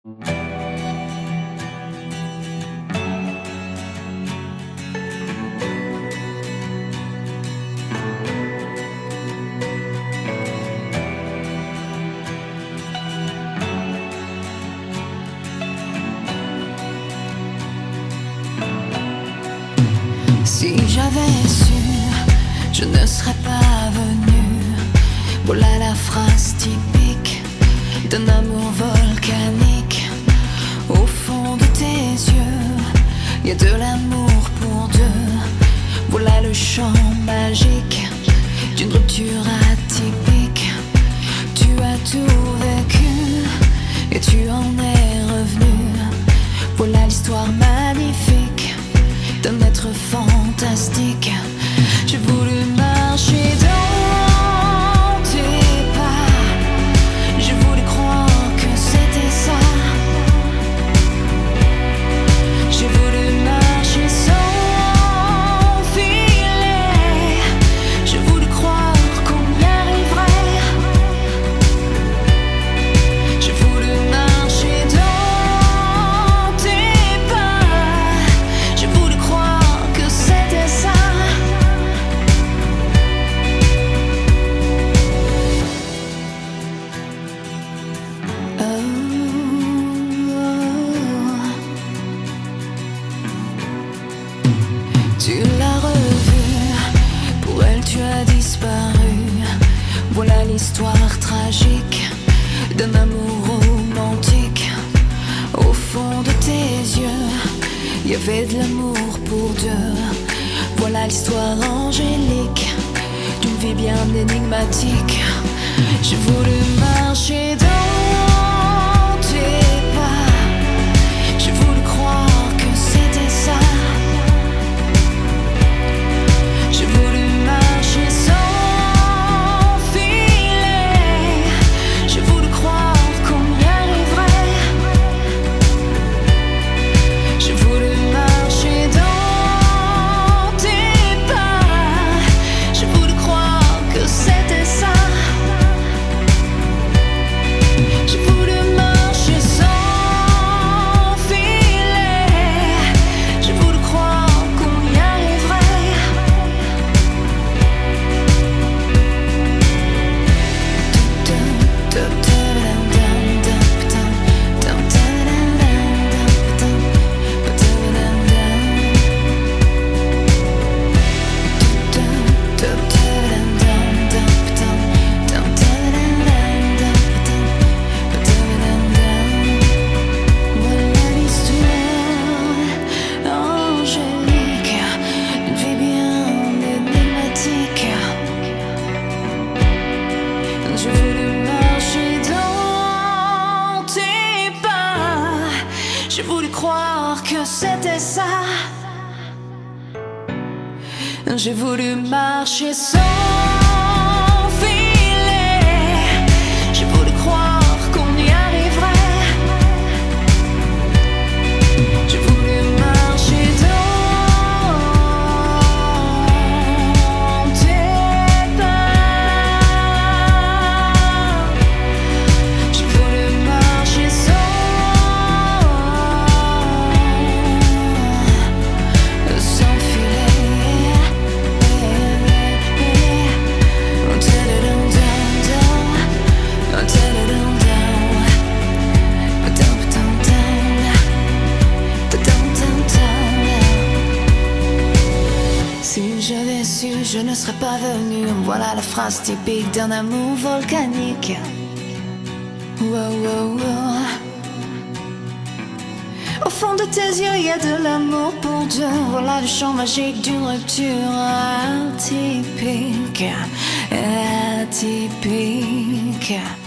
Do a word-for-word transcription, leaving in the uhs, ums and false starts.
Si j'avais su, je ne serais pas venu. Voilà la phrase typique d'un amour volcanique. Au fond de tes yeux, il y a de l'amour pour deux. Voilà le chant magique d'une rupture atypique. Tu as tout vécu et tu en es revenu. Voilà l'histoire magnifique d'un être fantastique. J'ai voulu marcher dans tes pas. J'ai voulu croire que c'était ça. J'ai voulu marcher sans filet. J'ai voulu croire qu'on y arriverait. J'ai voulu marcher dans tes pas. J'ai voulu croire que c'était ça. Oh, oh. Tu l'as revue, pour elle tu as disparu. Voilà l'histoire tragique d'un amour romantique. Au fond de tes yeux, il y avait de l'amour pour deux. Voilà l'histoire angélique d'une vie bien énigmatique. J'ai voulu marcher dans tes pas. J'ai voulu croire que c'était ça. J'ai voulu marcher sans filet. J'ai voulu croire qu'on y arriverait. J'ai voulu marcher dans tes pas. J'ai voulu croire que c'était ça. J'ai voulu marcher sans filet. J'ai voulu croire qu'on y arriverait. Voilà l'histoire angélique d'une vie bien énigmatique. J'ai voulu marcher dans tes pas. J'ai voulu croire que c'était ça. J'ai voulu marcher sans filet. J'ai voulu croire qu'on y arriverait. J'ai voulu marcher dans tes pas. J'ai voulu marcher sans, sans filet. Si j'avais su, je ne serais pas venu. Voilà la phrase typique d'un amour volcanique. Wow, wow, wow. Au fond de tes yeux, il y a de l'amour pour deux. Voilà le chant magique d'une rupture atypique, atypique.